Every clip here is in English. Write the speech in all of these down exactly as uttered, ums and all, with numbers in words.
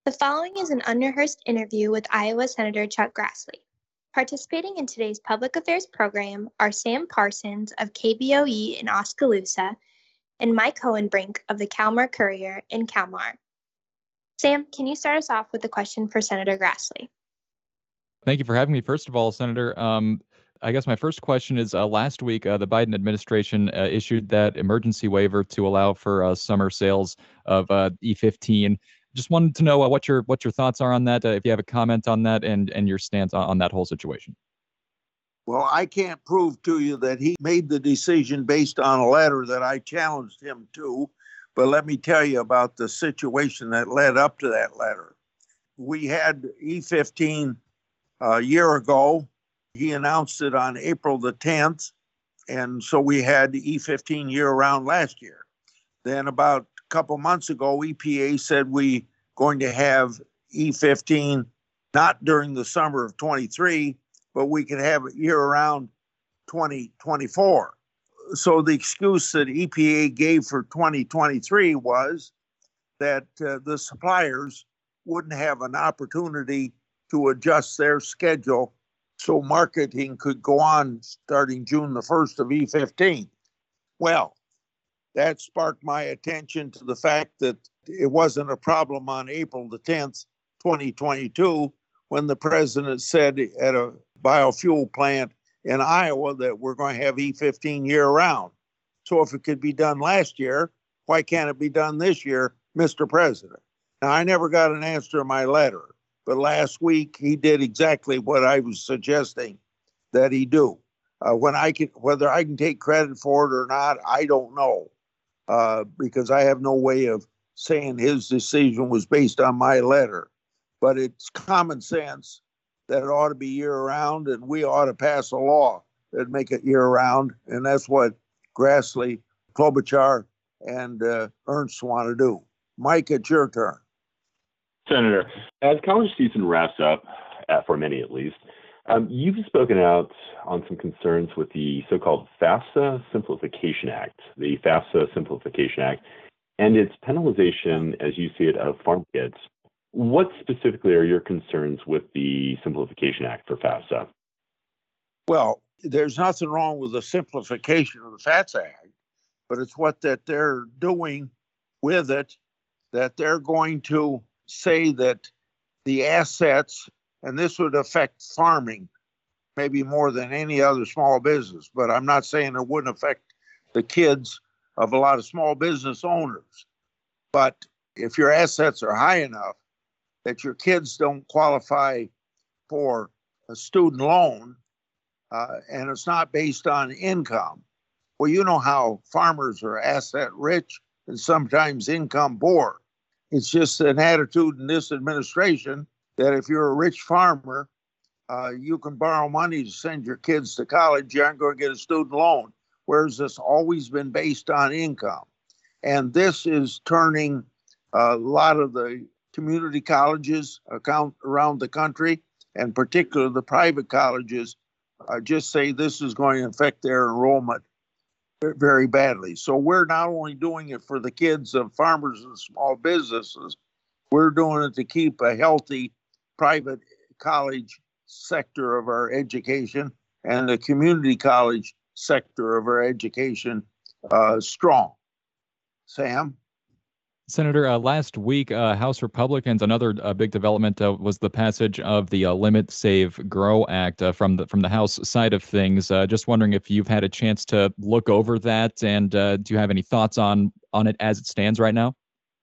The following is an unrehearsed interview with Iowa Senator Chuck Grassley. Participating in today's public affairs program are Sam Parsons of K B O E in Oskaloosa and Mike Hohenbrink of the Kalmar Courier in Kalmar. Sam, can you start us off with a question for Senator Grassley? Thank you for having me. First of all, Senator, um, I guess my first question is, uh, last week, uh, the Biden administration uh, issued that emergency waiver to allow for uh, summer sales of uh, E fifteen. Just wanted to know uh, what your what your thoughts are on that, uh, if you have a comment on that, and, and your stance on, on that whole situation. Well, I can't prove to you that he made the decision based on a letter that I challenged him to, but let me tell you about the situation that led up to that letter. We had E fifteen a year ago. He announced it on April the tenth, and so we had E fifteen year-round last year. Then about a couple months ago, E P A said we going to have E fifteen not during the summer of twenty-three, but we could have it year-round twenty twenty-four. So the excuse that E P A gave for twenty twenty-three was that uh, the suppliers wouldn't have an opportunity to adjust their schedule so marketing could go on starting June the first of E fifteen. Well, that sparked my attention to the fact that it wasn't a problem on April the tenth, twenty twenty-two, when the president said at a biofuel plant in Iowa that we're going to have E fifteen year round. So if it could be done last year, why can't it be done this year, Mister President? Now, I never got an answer to my letter, but last week he did exactly what I was suggesting that he do. Uh, when I can, whether I can take credit for it or not, I don't know, uh, because I have no way of saying his decision was based on my letter. But it's common sense that it ought to be year-round, and we ought to pass a law that make it year-round, and that's what Grassley, Klobuchar, and uh, Ernst want to do. Mike, it's your turn. Senator, as college season wraps up, uh, for many at least, um, you've spoken out on some concerns with the so-called FAFSA Simplification Act, the FAFSA Simplification Act, and its penalization, as you see it, of farm kids. What specifically are your concerns with the Simplification Act for FAFSA? Well, there's nothing wrong with the simplification of the FAFSA Act, but it's what that they're doing with it, that they're going to say that the assets, and this would affect farming maybe more than any other small business, but I'm not saying it wouldn't affect the kids of a lot of small business owners. But if your assets are high enough that your kids don't qualify for a student loan, uh, and it's not based on income, well, you know how farmers are asset rich and sometimes income poor. It's just an attitude in this administration that if you're a rich farmer, uh, you can borrow money to send your kids to college. You aren't going to get a student loan, whereas it's always been based on income. And this is turning a lot of the community colleges account around the country, and particularly the private colleges, uh, just say this is going to affect their enrollment very badly. So we're not only doing it for the kids of farmers and small businesses, we're doing it to keep a healthy private college sector of our education and the community college sector of our education uh, strong. Sam? Senator, uh, last week, uh, House Republicans, another uh, big development uh, was the passage of the uh, Limit, Save, Grow Act uh, from the from the House side of things. Uh, just wondering if you've had a chance to look over that, and uh, do you have any thoughts on on it as it stands right now?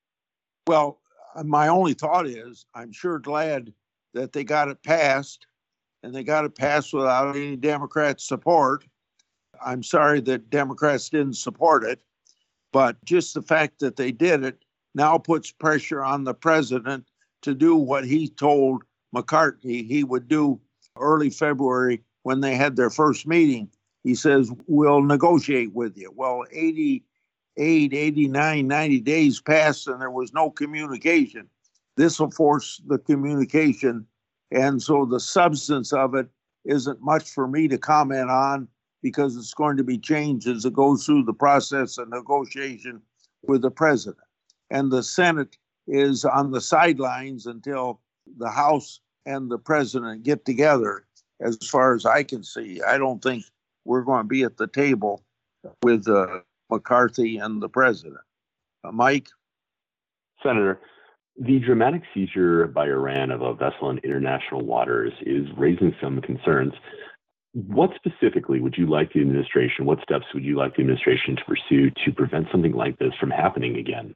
Well, my only thought is I'm sure glad that they got it passed, and they got it passed without any Democrat support. I'm sorry that Democrats didn't support it, but just the fact that they did it now puts pressure on the president to do what he told McCarthy he would do early February when they had their first meeting. He says, we'll negotiate with you. Well, eighty-eight, eighty-nine, ninety days passed and there was no communication. This will force the communication. And so the substance of it isn't much for me to comment on because it's going to be changed as it goes through the process of negotiation with the president. And the Senate is on the sidelines until the House and the president get together, as far as I can see. I don't think we're going to be at the table with uh, McCarthy and the president. Uh, Mike? Senator, the dramatic seizure by Iran of a vessel in international waters is raising some concerns. What specifically would you like the administration, what steps would you like the administration to pursue to prevent something like this from happening again?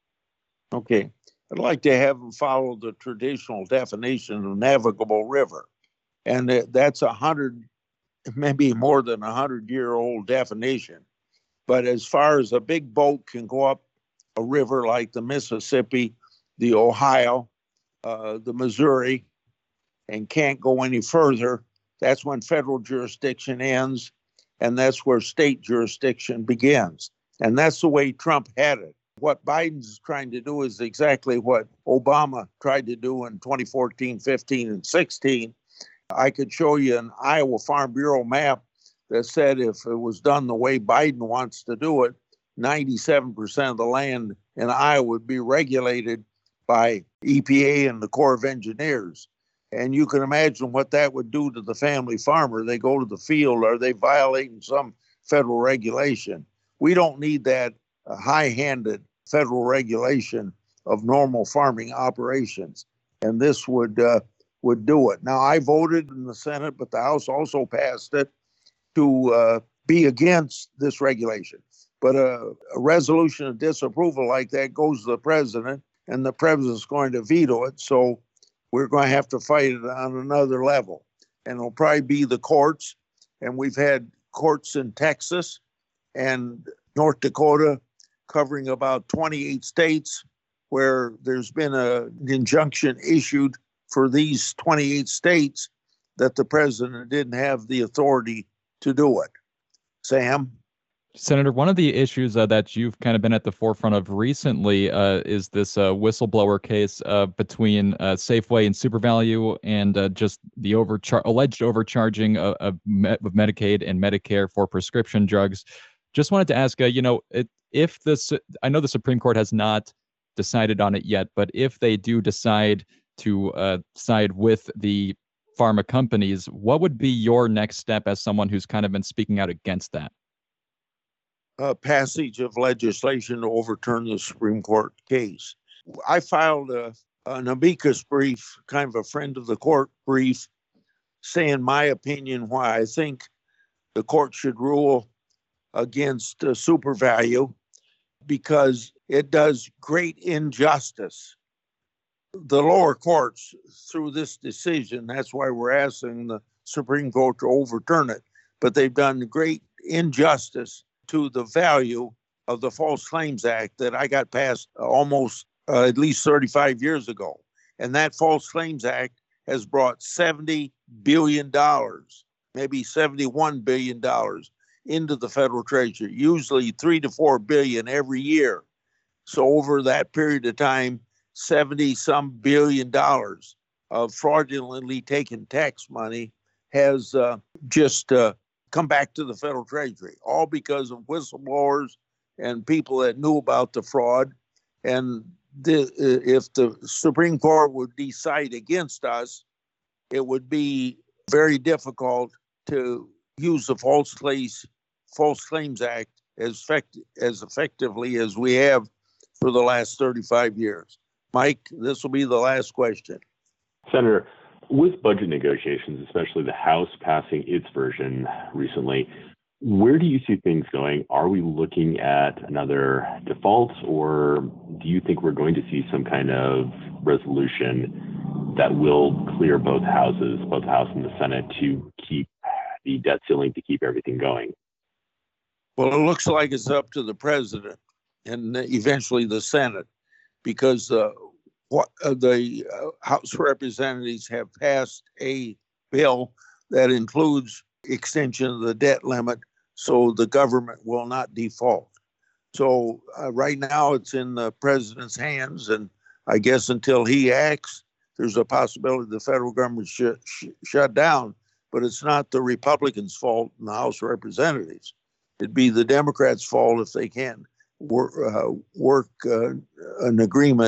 Okay. I'd like to have them follow the traditional definition of navigable river. And that's a hundred, maybe more than a hundred year old definition. But as far as a big boat can go up a river like the Mississippi, the Ohio, uh, the Missouri, and can't go any further, that's when federal jurisdiction ends, and that's where state jurisdiction begins. And that's the way Trump had it. What Biden's trying to do is exactly what Obama tried to do in twenty fourteen, fifteen, and sixteen. I could show you an Iowa Farm Bureau map that said if it was done the way Biden wants to do it, ninety-seven percent of the land in Iowa would be regulated by E P A and the Corps of Engineers. And you can imagine what that would do to the family farmer. They go to the field, are they violating some federal regulation? We don't need that uh, high-handed federal regulation of normal farming operations. And this would uh, would do it. Now, I voted in the Senate, but the House also passed it to uh, be against this regulation. But a, a resolution of disapproval like that goes to the president, and the president's going to veto it. So we're going to have to fight it on another level. And it'll probably be the courts. And we've had courts in Texas and North Dakota covering about twenty-eight states where there's been a, an injunction issued for these twenty-eight states that the president didn't have the authority to do it. Sam? Senator, one of the issues uh, that you've kind of been at the forefront of recently uh, is this uh, whistleblower case uh, between uh, Safeway and SuperValu, and uh, just the overchar- alleged overcharging of, of, Me- of Medicaid and Medicare for prescription drugs. Just wanted to ask, uh, you know, it, if this, I know the Supreme Court has not decided on it yet, but if they do decide to uh, side with the pharma companies, what would be your next step as someone who's kind of been speaking out against that? Uh, passage of legislation to overturn the Supreme Court case. I filed a, an amicus brief, kind of a friend of the court brief, saying my opinion why I think the court should rule against uh, SuperValu, because it does great injustice. The lower courts, through this decision, that's why we're asking the Supreme Court to overturn it, but they've done great injustice to the value of the False Claims Act that I got passed almost uh, at least thirty-five years ago. And that False Claims Act has brought seventy billion dollars, maybe seventy-one billion dollars into the federal treasury, usually three to four billion every year. So over that period of time, seventy some billion dollars of fraudulently taken tax money has uh, just uh, come back to the federal treasury, all because of whistleblowers and people that knew about the fraud. And the, if the Supreme Court would decide against us, it would be very difficult to use the False Claims, False Claims Act as, effect, as effectively as we have for the last thirty-five years. Mike, this will be the last question. Senator, with budget negotiations, especially the House passing its version recently, where do you see things going? Are we looking at another default, or do you think we're going to see some kind of resolution that will clear both houses, both the House and the Senate, to keep the debt ceiling, to keep everything going? Well, it looks like it's up to the president and eventually the Senate, because uh, what uh, the uh, House Representatives have passed a bill that includes extension of the debt limit, so the government will not default. So uh, right now it's in the president's hands, and I guess until he acts, there's a possibility the federal government should sh- shut down. But it's not the Republicans' fault in the House of Representatives. It'd be the Democrats' fault if they can't work, uh, work uh, an agreement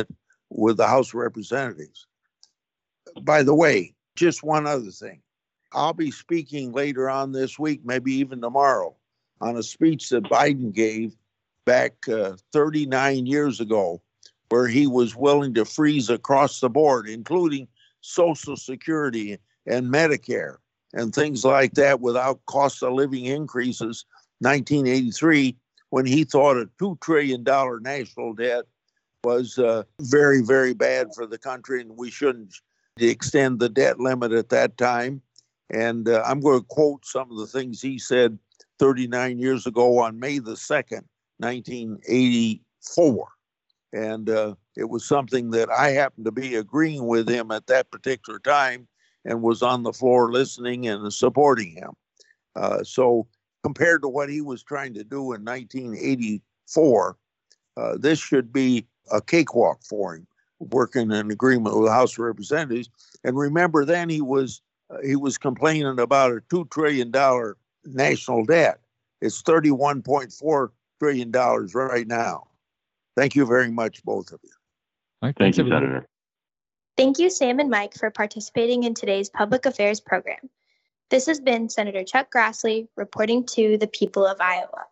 with the House of Representatives. By the way, just one other thing. I'll be speaking later on this week, maybe even tomorrow, on a speech that Biden gave back uh, thirty-nine years ago, where he was willing to freeze across the board, including Social Security and Medicare and things like that without cost of living increases. nineteen eighty-three, when he thought a two trillion dollars national debt was uh, very, very bad for the country, and we shouldn't extend the debt limit at that time. And uh, I'm going to quote some of the things he said thirty-nine years ago on May the second, nineteen eighty-four. And uh, it was something that I happened to be agreeing with him at that particular time and was on the floor listening and supporting him. Uh, so compared to what he was trying to do in nineteen eighty-four, uh, this should be a cakewalk for him, working in agreement with the House of Representatives. And remember, then he was uh, he was complaining about a two trillion dollars national debt. It's thirty-one point four trillion dollars right now. Thank you very much, both of you. All right, Thank thanks, you, everybody. Senator. Thank you, Sam and Mike, for participating in today's public affairs program. This has been Senator Chuck Grassley reporting to the people of Iowa.